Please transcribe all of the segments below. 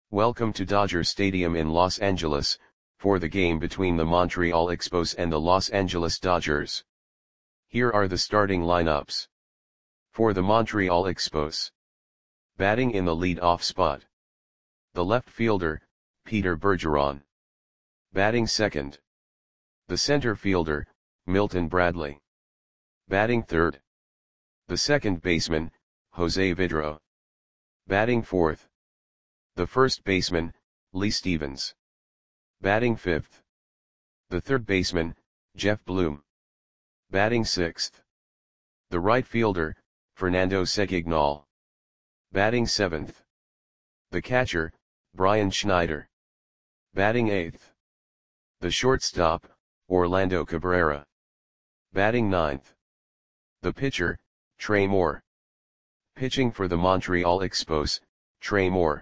Welcome to Dodger Stadium in Los Angeles, for the game between the Montreal Expos and the Los Angeles Dodgers. Here are the starting lineups. For the Montreal Expos. Batting in the lead-off spot. The left fielder, Peter Bergeron. Batting second. The center fielder, Milton Bradley. Batting third. The second baseman, Jose Vidro. Batting fourth. The first baseman, Lee Stevens. Batting fifth. The third baseman, Jeff Bloom. Batting sixth. The right fielder, Fernando Segignal. Batting seventh. The catcher, Brian Schneider. Batting eighth. The shortstop, Orlando Cabrera. Batting ninth. The pitcher, Trey Moore. Pitching for the Montreal Expos, Trey Moore.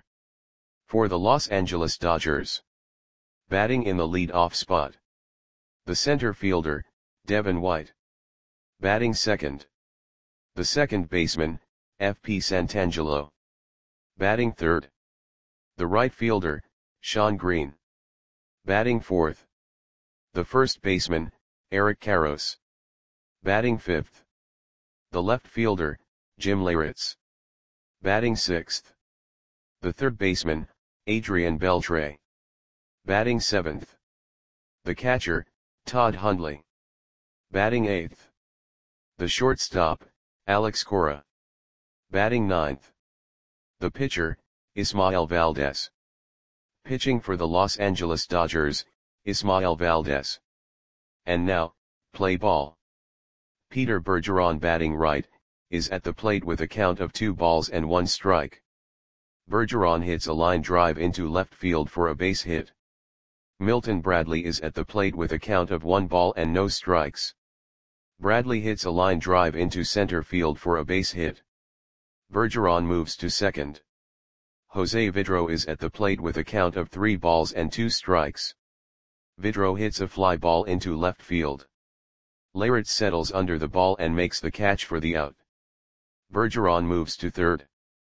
For the Los Angeles Dodgers. Batting in the lead-off spot. The center fielder, Devin White. Batting second. The second baseman, F.P. Santangelo. Batting third. The right fielder, Shawn Green. Batting fourth. The first baseman, Eric Karros. Batting fifth. The left fielder, Jim Leyritz. Batting sixth. The third baseman, Adrian Beltre. Batting seventh. The catcher, Todd Hundley. Batting eighth. The shortstop, Alex Cora. Batting ninth. The pitcher, Ismael Valdez. Pitching for the Los Angeles Dodgers, Ismael Valdez. And now, play ball. Peter Bergeron batting right, is at the plate with a count of 2 balls and 1 strike. Bergeron hits a line drive into left field for a base hit. Milton Bradley is at the plate with a count of 1 ball and no strikes. Bradley hits a line drive into center field for a base hit. Bergeron moves to second. Jose Vidro is at the plate with a count of 3 balls and 2 strikes. Vidro hits a fly ball into left field. Leyritz settles under the ball and makes the catch for the out. Bergeron moves to third.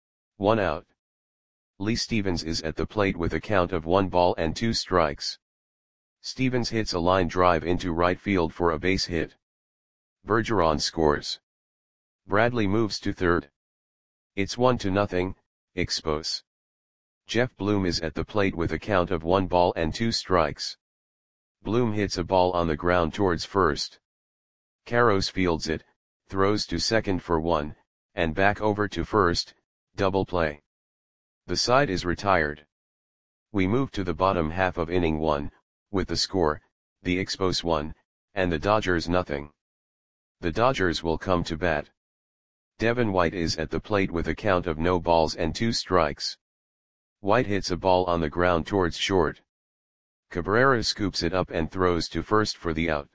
1 out. Lee Stevens is at the plate with a count of 1 ball and 2 strikes. Stevens hits a line drive into right field for a base hit. Bergeron scores. Bradley moves to third. It's 1-0, Expos. Jeff Bloom is at the plate with a count of 1 ball and 2 strikes. Bloom hits a ball on the ground towards first. Karros fields it, throws to second for 1, and back over to first, double play. The side is retired. We move to the bottom half of inning 1, with the score, the Expos 1, and the Dodgers nothing. The Dodgers will come to bat. Devin White is at the plate with a count of no balls and 2 strikes. White hits a ball on the ground towards short. Cabrera scoops it up and throws to first for the out.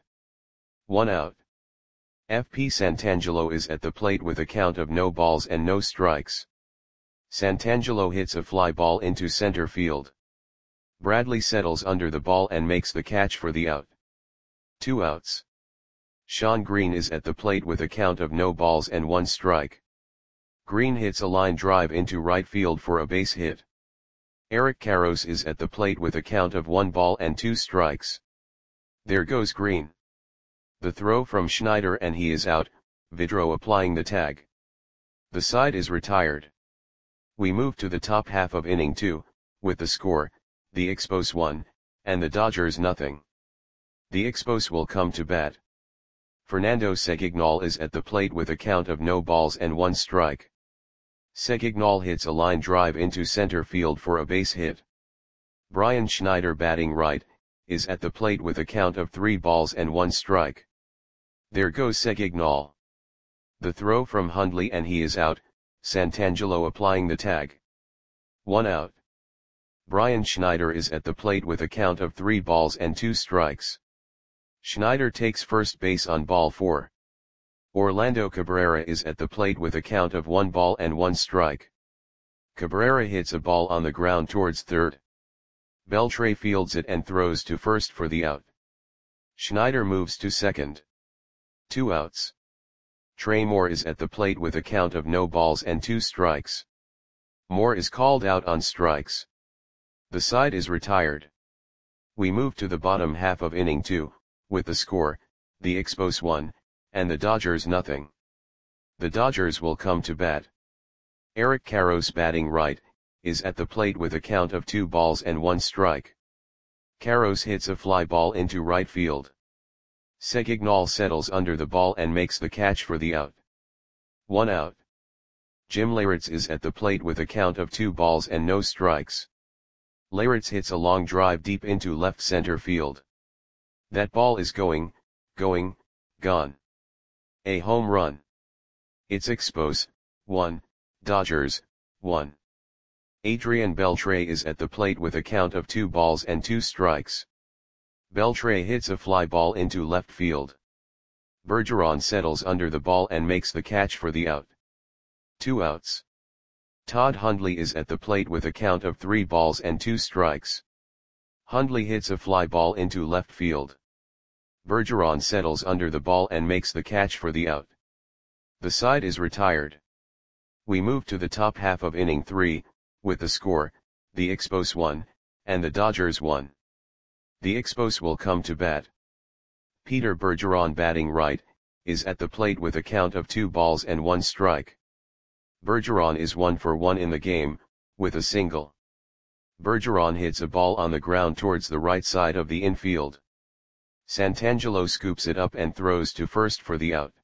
1 out. F.P. Santangelo is at the plate with a count of no balls and no strikes. Santangelo hits a fly ball into center field. Bradley settles under the ball and makes the catch for the out. 2 outs. Shawn Green is at the plate with a count of no balls and 1 strike. Green hits a line drive into right field for a base hit. Eric Karros is at the plate with a count of 1 ball and 2 strikes. There goes Green. The throw from Schneider and he is out, Vidro applying the tag. The side is retired. We move to the top half of inning 2, with the score, the Expos 1, and the Dodgers nothing. The Expos will come to bat. Fernando Segignal is at the plate with a count of no balls and 1 strike. Segignal hits a line drive into center field for a base hit. Brian Schneider batting right, is at the plate with a count of 3 balls and 1 strike. There goes Segignal. The throw from Hundley and he is out, Santangelo applying the tag. 1 out. Brian Schneider is at the plate with a count of 3 balls and 2 strikes. Schneider takes first base on ball 4. Orlando Cabrera is at the plate with a count of 1 ball and 1 strike. Cabrera hits a ball on the ground towards third. Beltre fields it and throws to first for the out. Schneider moves to second. 2 outs. Trey Moore is at the plate with a count of no balls and 2 strikes. Moore is called out on strikes. The side is retired. We move to the bottom half of inning 2, with the score, the Expos 1, and the Dodgers nothing. The Dodgers will come to bat. Eric Karros batting right, is at the plate with a count of 2 balls and 1 strike. Karros hits a fly ball into right field. Segignal settles under the ball and makes the catch for the out. 1 out. Jim Leyritz is at the plate with a count of 2 balls and no strikes. Leyritz hits a long drive deep into left center field. That ball is going, gone. A home run. It's Expos, 1, Dodgers, 1. Adrian Beltre is at the plate with a count of 2 balls and 2 strikes. Beltre hits a fly ball into left field. Bergeron settles under the ball and makes the catch for the out. 2 outs. Todd Hundley is at the plate with a count of 3 balls and 2 strikes. Hundley hits a fly ball into left field. Bergeron settles under the ball and makes the catch for the out. The side is retired. We move to the top half of inning 3, with the score, the Expos 1, and the Dodgers 1. The Expos will come to bat. Peter Bergeron batting right, is at the plate with a count of 2 balls and 1 strike. Bergeron is 1 for 1 in the game, with a single. Bergeron hits a ball on the ground towards the right side of the infield. Santangelo scoops it up and throws to first for the out.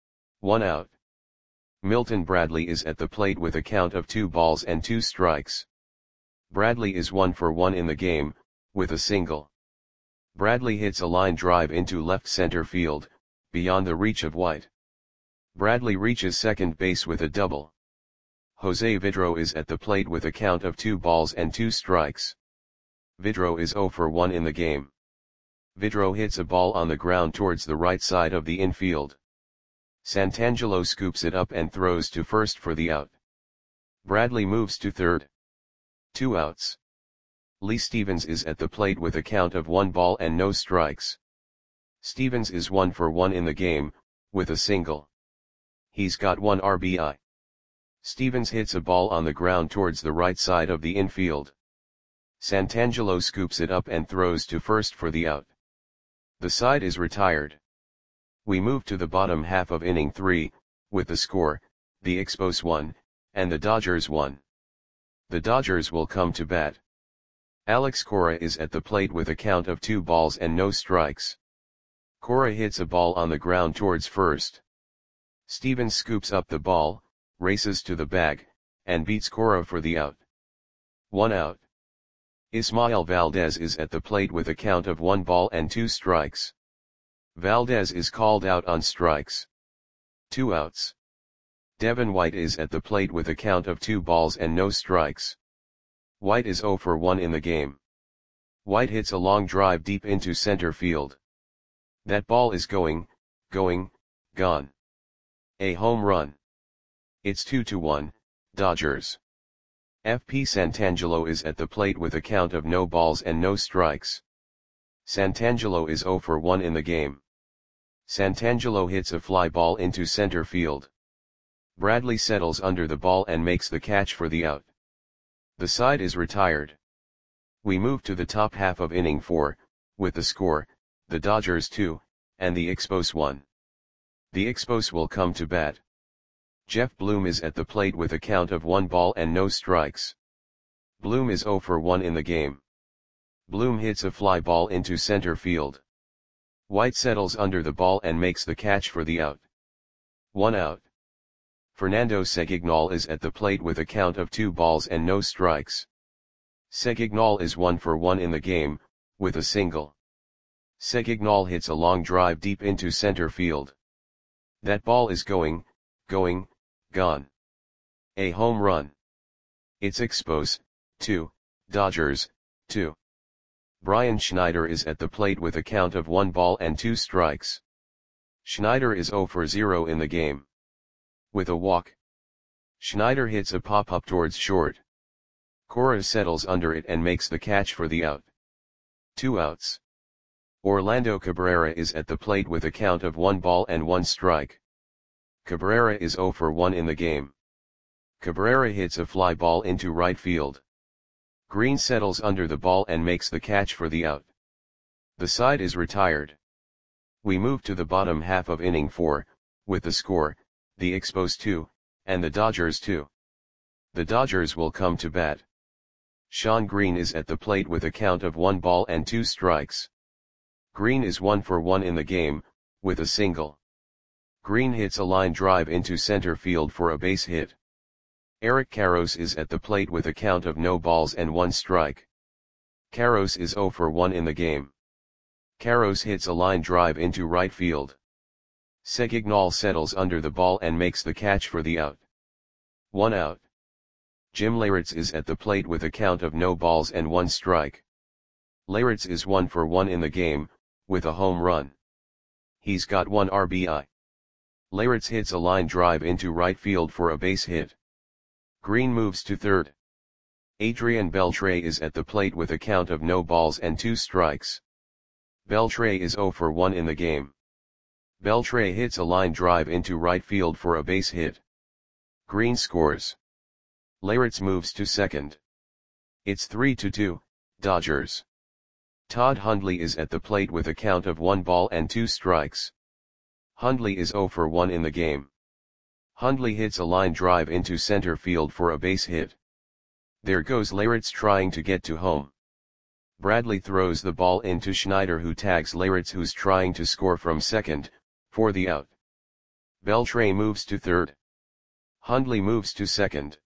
1 out. Milton Bradley is at the plate with a count of 2 balls and 2 strikes. Bradley is 1 for 1 in the game, with a single. Bradley hits a line drive into left center field, beyond the reach of White. Bradley reaches second base with a double. Jose Vidro is at the plate with a count of 2 balls and 2 strikes. Vidro is 0 for 1 in the game. Vidro hits a ball on the ground towards the right side of the infield. Santangelo scoops it up and throws to first for the out. Bradley moves to third. 2 outs. Lee Stevens is at the plate with a count of 1 ball and no strikes. Stevens is 1 for 1 in the game, with a single. He's got 1 RBI. Stevens hits a ball on the ground towards the right side of the infield. Santangelo scoops it up and throws to first for the out. The side is retired. We move to the bottom half of inning 3, with the score, the Expos 1, and the Dodgers 1. The Dodgers will come to bat. Alex Cora is at the plate with a count of 2 balls and no strikes. Cora hits a ball on the ground towards first. Stevens scoops up the ball, races to the bag, and beats Cora for the out. 1 out. Ismael Valdez is at the plate with a count of 1 ball and 2 strikes. Valdez is called out on strikes. 2 outs. Devin White is at the plate with a count of 2 balls and no strikes. White is 0 for 1 in the game. White hits a long drive deep into center field. That ball is going, gone. A home run. It's 2-1, Dodgers. FP Santangelo is at the plate with a count of no balls and no strikes. Santangelo is 0 for 1 in the game. Santangelo hits a fly ball into center field. Bradley settles under the ball and makes the catch for the out. The side is retired. We move to the top half of inning 4, with the score, the Dodgers 2, and the Expos 1. The Expos will come to bat. Jeff Bloom is at the plate with a count of 1 ball and no strikes. Bloom is 0 for 1 in the game. Bloom hits a fly ball into center field. White settles under the ball and makes the catch for the out. 1 out. Fernando Segignal is at the plate with a count of 2 balls and no strikes. Segignal is 1 for 1 in the game, with a single. Segignal hits a long drive deep into center field. That ball is going, gone. A home run. It's Expos, 2, Dodgers, 2. Brian Schneider is at the plate with a count of 1 ball and 2 strikes. Schneider is 0 for 0 in the game. With a walk. Schneider hits a pop-up towards short. Cora settles under it and makes the catch for the out. 2 outs. Orlando Cabrera is at the plate with a count of 1 ball and 1 strike. Cabrera is 0 for 1 in the game. Cabrera hits a fly ball into right field. Green settles under the ball and makes the catch for the out. The side is retired. We move to the bottom half of inning 4, with the score, the Expos 2, and the Dodgers 2. The Dodgers will come to bat. Shawn Green is at the plate with a count of 1 ball and 2 strikes. Green is 1 for 1 in the game, with a single. Green hits a line drive into center field for a base hit. Eric Karros is at the plate with a count of no balls and 1 strike. Karros is 0 for 1 in the game. Karros hits a line drive into right field. Segignal settles under the ball and makes the catch for the out. 1 out. Jim Leyritz is at the plate with a count of no balls and 1 strike. Leyritz is 1 for 1 in the game, with a home run. He's got 1 RBI. Leyritz hits a line drive into right field for a base hit. Green moves to third. Adrian Beltre is at the plate with a count of no balls and 2 strikes. Beltre is 0 for 1 in the game. Beltre hits a line drive into right field for a base hit. Green scores. Leyritz moves to second. It's 3-2, Dodgers. Todd Hundley is at the plate with a count of 1 ball and 2 strikes. Hundley is 0 for 1 in the game. Hundley hits a line drive into center field for a base hit. There goes Leyritz trying to get to home. Bradley throws the ball into Schneider, who tags Leyritz, who's trying to score from second, for the out. Beltre moves to third. Hundley moves to second.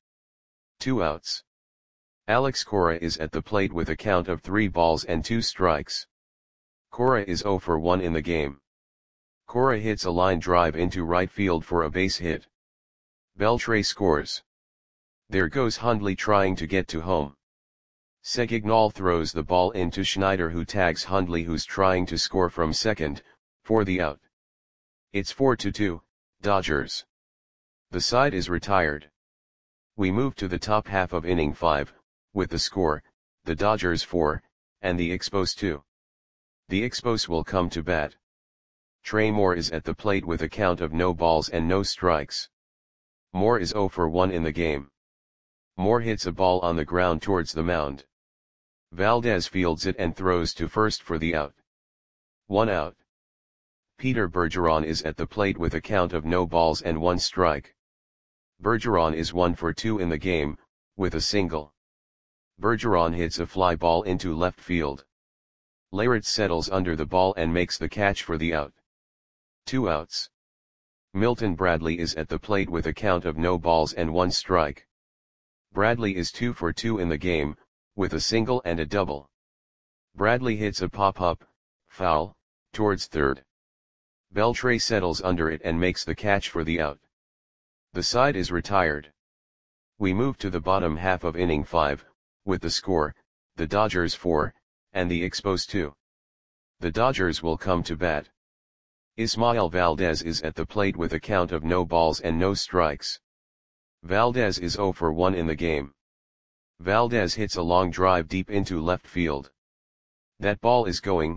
2 outs. Alex Cora is at the plate with a count of 3 balls and 2 strikes. Cora is 0 for 1 in the game. Cora hits a line drive into right field for a base hit. Beltre scores. There goes Hundley trying to get to home. Segignal throws the ball into Schneider, who tags Hundley, who's trying to score from second, for the out. It's 4-2, Dodgers. The side is retired. We move to the top half of inning 5, with the score, the Dodgers 4, and the Expos 2. The Expos will come to bat. Trey Moore is at the plate with a count of no balls and no strikes. Moore is 0 for 1 in the game. Moore hits a ball on the ground towards the mound. Valdez fields it and throws to first for the out. 1 out. Peter Bergeron is at the plate with a count of no balls and 1 strike. Bergeron is 1 for 2 in the game, with a single. Bergeron hits a fly ball into left field. Leyritz settles under the ball and makes the catch for the out. 2 outs. Milton Bradley is at the plate with a count of no balls and 1 strike. Bradley is 2 for 2 in the game, with a single and a double. Bradley hits a pop-up, foul, towards third. Beltre settles under it and makes the catch for the out. The side is retired. We move to the bottom half of inning 5, with the score, the Dodgers 4, and the Expos 2. The Dodgers will come to bat. Ismael Valdez is at the plate with a count of no balls and no strikes. Valdez is 0 for 1 in the game. Valdez hits a long drive deep into left field. That ball is going,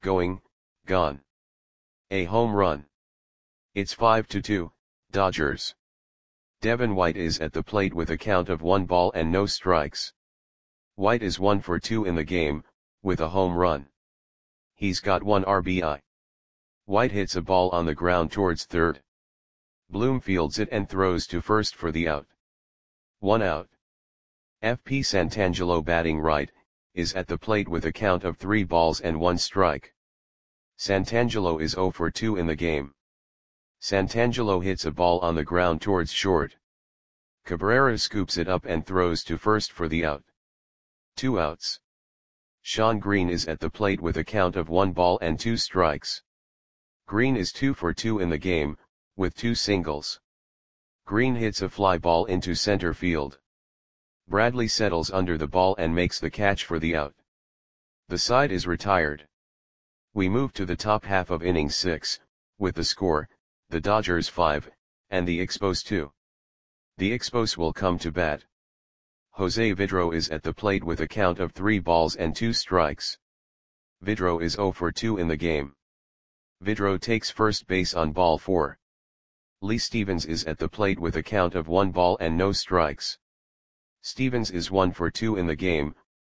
gone. A home run. It's 5-2, Dodgers. Devin White is at the plate with a count of 1 ball and no strikes. White is 1 for 2 in the game, with a home run. He's got 1 RBI. White hits a ball on the ground towards third. Bloom fields it and throws to first for the out. 1 out. FP Santangelo, batting right, is at the plate with a count of 3 balls and 1 strike. Santangelo is 0 for 2 in the game. Santangelo hits a ball on the ground towards short. Cabrera scoops it up and throws to first for the out. 2 outs. Shawn Green is at the plate with a count of 1 ball and 2 strikes. Green is 2 for 2 in the game, with 2 singles. Green hits a fly ball into center field. Bradley settles under the ball and makes the catch for the out. The side is retired. We move to the top half of inning 6, with the score, the Dodgers 5, and the Expos 2. The Expos will come to bat. Jose Vidro is at the plate with a count of 3 balls and 2 strikes. Vidro is 0 for 2 in the game. Vidro takes first base on ball 4. Lee Stevens is at the plate with a count of 1 ball and no strikes. Stevens is 1 for 2 in the game,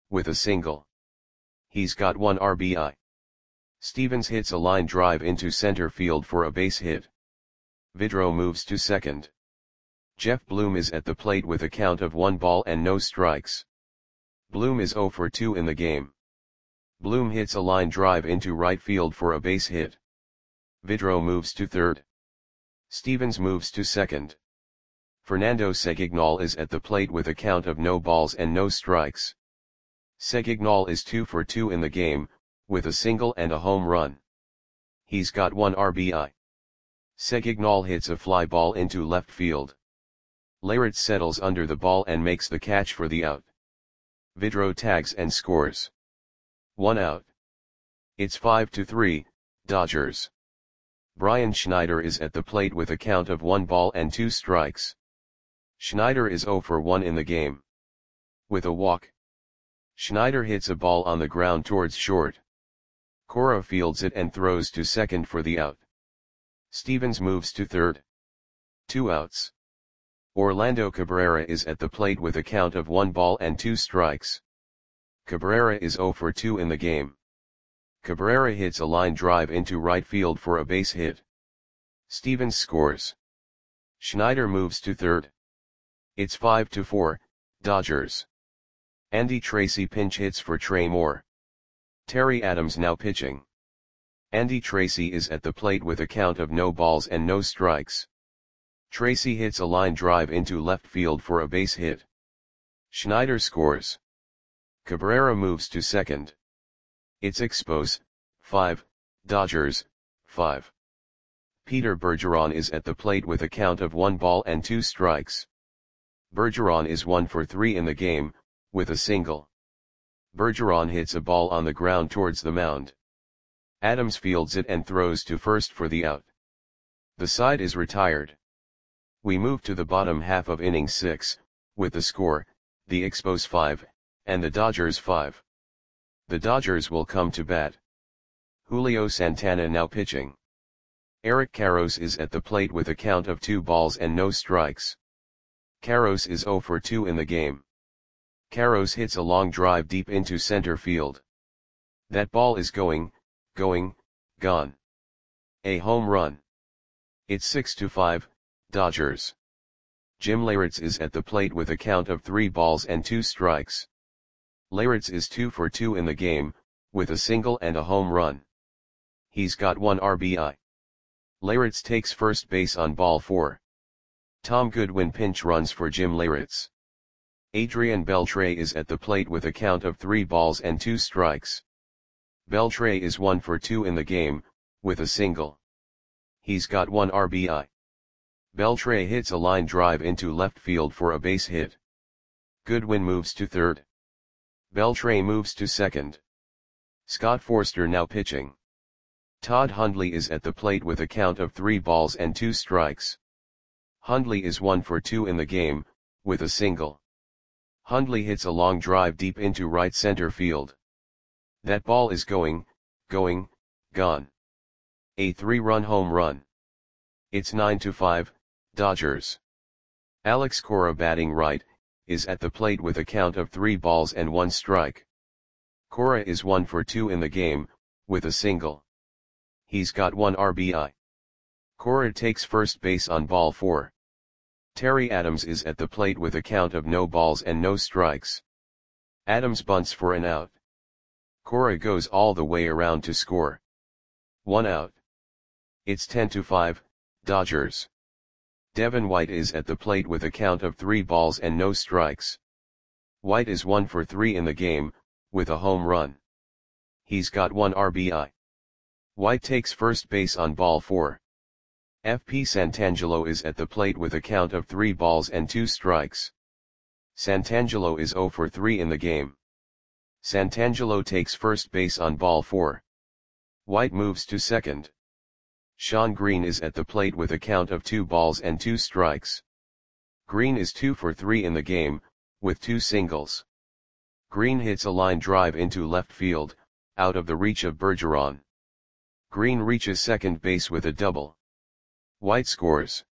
with a single. He's got 1 RBI. Stevens hits a line drive into center field for a base hit. Vidro moves to second. Jeff Bloom is at the plate with a count of 1 ball and no strikes. Bloom is 0 for 2 in the game. Bloom hits a line drive into right field for a base hit. Vidro moves to third. Stevens moves to second. Fernando Segignal is at the plate with a count of no balls and no strikes. Segignal is 2 for 2 in the game, with a single and a home run. He's got 1 RBI. Segignal hits a fly ball into left field. Leyritz settles under the ball and makes the catch for the out. Vidro tags and scores. 1 out. It's 5-3, Dodgers. Brian Schneider is at the plate with a count of 1 ball and 2 strikes. Schneider is 0 for 1 in the game. With a walk. Schneider hits a ball on the ground towards short. Cora fields it and throws to second for the out. Stevens moves to third. 2 outs. Orlando Cabrera is at the plate with a count of 1 ball and 2 strikes. Cabrera is 0 for 2 in the game. Cabrera hits a line drive into right field for a base hit. Stevens scores. Schneider moves to third. It's 5-4, Dodgers. Andy Tracy pinch hits for Trey Moore. Terry Adams now pitching. Andy Tracy is at the plate with a count of no balls and no strikes. Tracy hits a line drive into left field for a base hit. Schneider scores. Cabrera moves to second. It's Expos, 5, Dodgers, 5. Peter Bergeron is at the plate with a count of 1 ball and 2 strikes. Bergeron is 1 for 3 in the game, with a single. Bergeron hits a ball on the ground towards the mound. Adams fields it and throws to first for the out. The side is retired. We move to the bottom half of inning 6, with the score, the Expos 5, and the Dodgers 5. The Dodgers will come to bat. Julio Santana now pitching. Eric Karros is at the plate with a count of 2 balls and no strikes. Karros is 0 for 2 in the game. Karros hits a long drive deep into center field. That ball is going, gone. A home run. It's 6-5, Dodgers. Jim Leyritz is at the plate with a count of 3 balls and 2 strikes. Leyritz is 2 for 2 in the game, with a single and a home run. He's got 1 RBI. Leyritz takes first base on ball 4. Tom Goodwin pinch runs for Jim Leyritz. Adrian Beltre is at the plate with a count of 3 balls and 2 strikes. Beltre is 1 for 2 in the game, with a single. He's got 1 RBI. Beltre hits a line drive into left field for a base hit. Goodwin moves to third. Beltre moves to second. Scott Forster now pitching. Todd Hundley is at the plate with a count of 3 balls and 2 strikes. Hundley is 1 for 2 in the game, with a single. Hundley hits a long drive deep into right center field. That ball is going, gone. A 3-run home run. It's 9-5, Dodgers. Alex Cora batting right, is at the plate with a count of 3 balls and 1 strike. Cora is 1 for 2 in the game, with a single. He's got 1 RBI. Cora takes first base on ball 4. Terry Adams is at the plate with a count of no balls and no strikes. Adams bunts for an out. Cora goes all the way around to score. 1 out. It's 10-5, Dodgers. Devin White is at the plate with a count of 3 balls and no strikes. White is 1 for 3 in the game, with a home run. He's got 1 RBI. White takes first base on ball 4. FP Santangelo is at the plate with a count of 3 balls and 2 strikes. Santangelo is 0 for 3 in the game. Santangelo takes first base on ball 4. White moves to second. Sean Green is at the plate with a count of 2 balls and 2 strikes. Green is 2 for 3 in the game, with 2 singles. Green hits a line drive into left field, out of the reach of Bergeron. Green reaches second base with a double. White scores.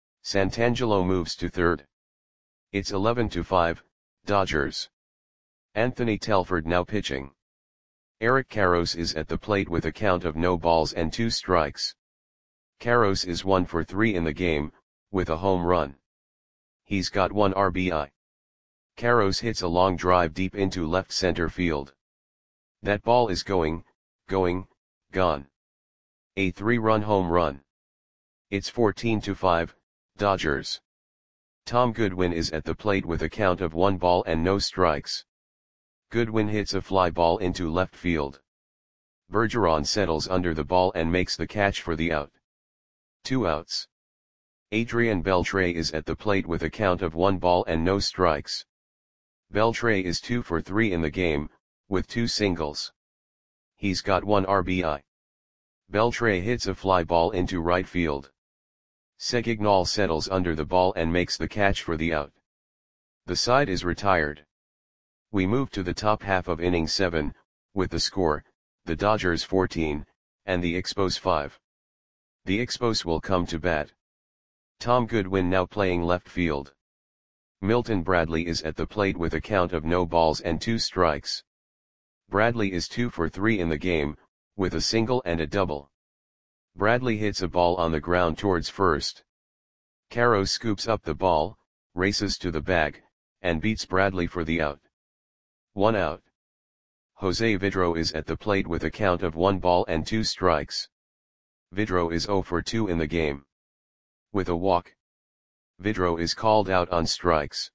Santangelo moves to third. It's 11-5, Dodgers. Anthony Telford now pitching. Eric Karros is at the plate with a count of no balls and 2 strikes. Karros is 1 for 3 in the game, with a home run. He's got 1 RBI. Karros hits a long drive deep into left center field. That ball is gone. A 3-run home run. It's 14-5, Dodgers. Tom Goodwin is at the plate with a count of 1 ball and no strikes. Goodwin hits a fly ball into left field. Bergeron settles under the ball and makes the catch for the out. 2 outs. Adrian Beltre is at the plate with a count of 1 ball and no strikes. Beltre is 2 for 3 in the game, with 2 singles. He's got 1 RBI. Beltre hits a fly ball into right field. Segignal settles under the ball and makes the catch for the out. The side is retired. We move to the top half of inning 7, with the score, the Dodgers 14, and the Expos 5. The Expos will come to bat. Tom Goodwin now playing left field. Milton Bradley is at the plate with a count of no balls and 2 strikes. Bradley is 2 for 3 in the game, with a single and a double. Bradley hits a ball on the ground towards first. Karros scoops up the ball, races to the bag, and beats Bradley for the out. 1 out. Jose Vidro is at the plate with a count of 1 ball and 2 strikes. Vidro is 0 for 2 in the game. With a walk. Vidro is called out on strikes.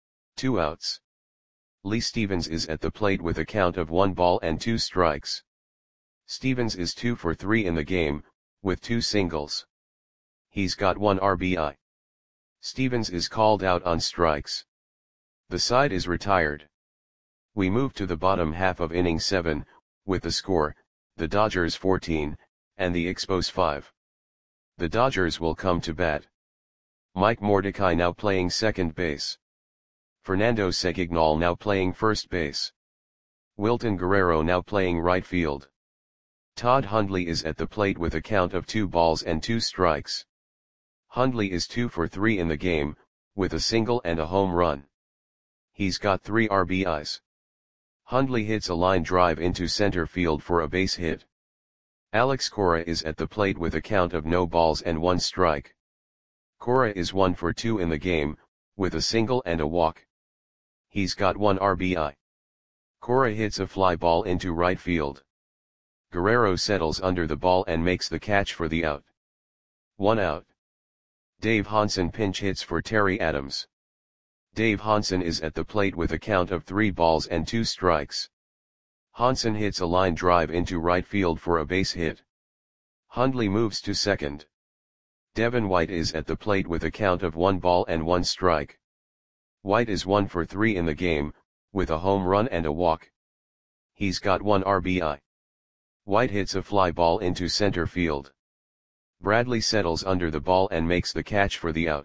2 outs. Lee Stevens is at the plate with a count of 1 ball and 2 strikes. Stevens is 2 for 3 in the game, with 2 singles. He's got 1 RBI. Stevens is called out on strikes. The side is retired. We move to the bottom half of inning 7, with the score, the Dodgers 14, and the Expos 5. The Dodgers will come to bat. Mike Mordecai now playing second base. Fernando Segignal now playing first base. Wilton Guerrero now playing right field. Todd Hundley is at the plate with a count of 2 balls and 2 strikes. Hundley is 2 for 3 in the game, with a single and a home run. He's got 3 RBIs. Hundley hits a line drive into center field for a base hit. Alex Cora is at the plate with a count of no balls and 1 strike. Cora is 1 for 2 in the game, with a single and a walk. He's got 1 RBI. Cora hits a fly ball into right field. Guerrero settles under the ball and makes the catch for the out. 1 out. Dave Hansen pinch hits for Terry Adams. Dave Hansen is at the plate with a count of 3 balls and 2 strikes. Hansen hits a line drive into right field for a base hit. Hundley moves to second. Devin White is at the plate with a count of 1 ball and 1 strike. White is 1 for 3 in the game, with a home run and a walk. He's got 1 RBI. White hits a fly ball into center field. Bradley settles under the ball and makes the catch for the out.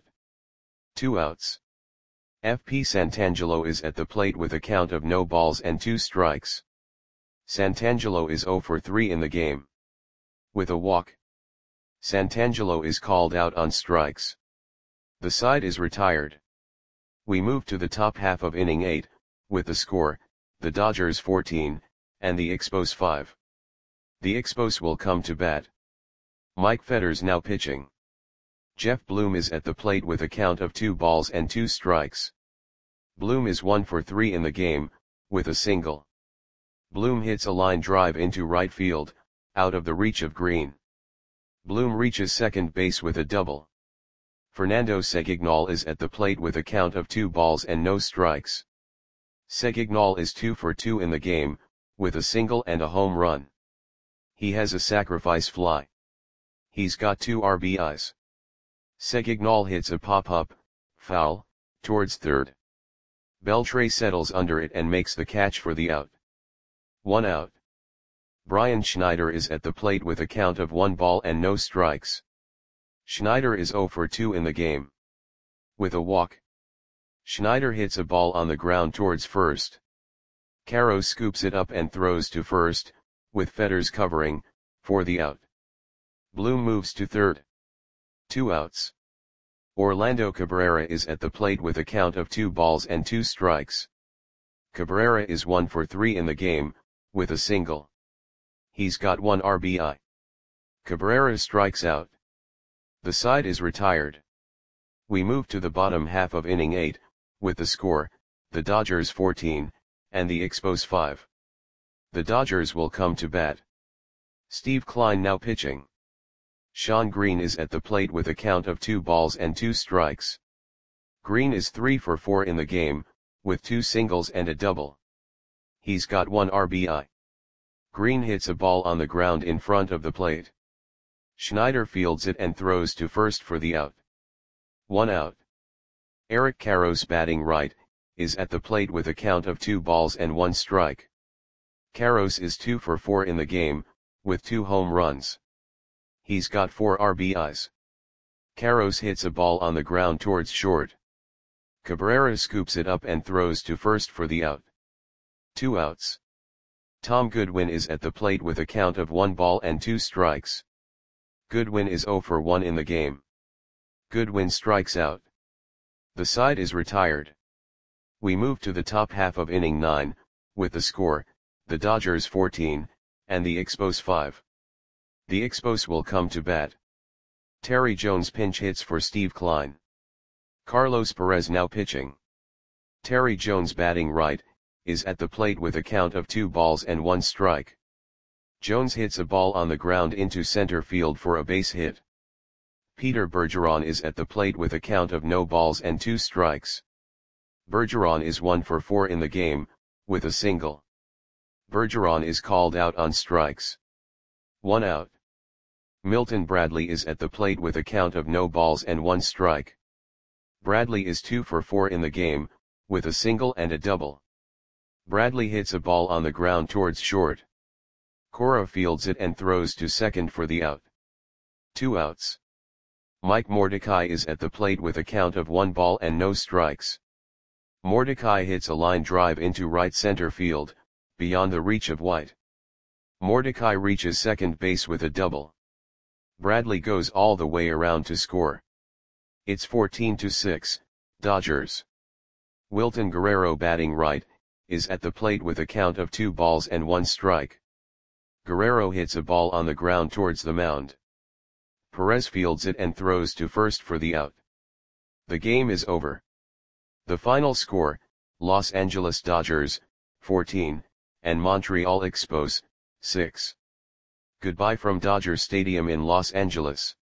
2 outs. FP Santangelo is at the plate with a count of no balls and 2 strikes. Santangelo is 0 for 3 in the game. With a walk. Santangelo is called out on strikes. The side is retired. We move to the top half of inning 8, with the score, the Dodgers 14, and the Expos 5. The Expos will come to bat. Mike Fetters now pitching. Jeff Bloom is at the plate with a count of 2 balls and 2 strikes. Bloom is 1 for 3 in the game, with a single. Bloom hits a line drive into right field, out of the reach of Green. Bloom reaches second base with a double. Fernando Segignal is at the plate with a count of 2 balls and no strikes. Segignal is 2 for 2 in the game, with a single and a home run. He has a sacrifice fly. He's got 2 RBIs. Segignal hits a pop-up, foul, towards third. Beltre settles under it and makes the catch for the out. 1 out. Brian Schneider is at the plate with a count of 1 ball and no strikes. Schneider is 0 for 2 in the game. With a walk. Schneider hits a ball on the ground towards first. Karros scoops it up and throws to first, with Fetters covering, for the out. Bloom moves to third. 2 outs. Orlando Cabrera is at the plate with a count of 2 balls and 2 strikes. Cabrera is 1 for 3 in the game, with a single. He's got 1 RBI. Cabrera strikes out. The side is retired. We move to the bottom half of inning 8, with the score, the Dodgers 14, and the Expos 5. The Dodgers will come to bat. Steve Kline now pitching. Shawn Green is at the plate with a count of 2 balls and 2 strikes. Green is 3 for 4 in the game, with 2 singles and a double. He's got 1 RBI. Green hits a ball on the ground in front of the plate. Schneider fields it and throws to first for the out. 1 out. Eric Karros, batting right, is at the plate with a count of 2 balls and 1 strike. Karros is 2 for 4 in the game, with 2 home runs. He's got 4 RBIs. Karros hits a ball on the ground towards short. Cabrera scoops it up and throws to first for the out. 2 outs. Tom Goodwin is at the plate with a count of 1 ball and 2 strikes. Goodwin is 0 for 1 in the game. Goodwin strikes out. The side is retired. We move to the top half of inning 9, with the score, the Dodgers 14, and the Expos 5. The Expos will come to bat. Terry Jones pinch hits for Steve Kline. Carlos Perez now pitching. Terry Jones, batting right, is at the plate with a count of 2 balls and 1 strike. Jones hits a ball on the ground into center field for a base hit. Peter Bergeron is at the plate with a count of no balls and 2 strikes. Bergeron is 1 for 4 in the game, with a single. Bergeron is called out on strikes. 1 out. Milton Bradley is at the plate with a count of no balls and 1 strike. Bradley is 2 for 4 in the game, with a single and a double. Bradley hits a ball on the ground towards short. Cora fields it and throws to second for the out. 2 outs. Mike Mordecai is at the plate with a count of 1 ball and no strikes. Mordecai hits a line drive into right center field, beyond the reach of White. Mordecai reaches second base with a double. Bradley goes all the way around to score. It's 14-6, Dodgers. Wilton Guerrero, batting right, is at the plate with a count of 2 balls and 1 strike. Guerrero hits a ball on the ground towards the mound. Perez fields it and throws to first for the out. The game is over. The final score, Los Angeles Dodgers, 14, and Montreal Expos, 6. Goodbye from Dodger Stadium in Los Angeles.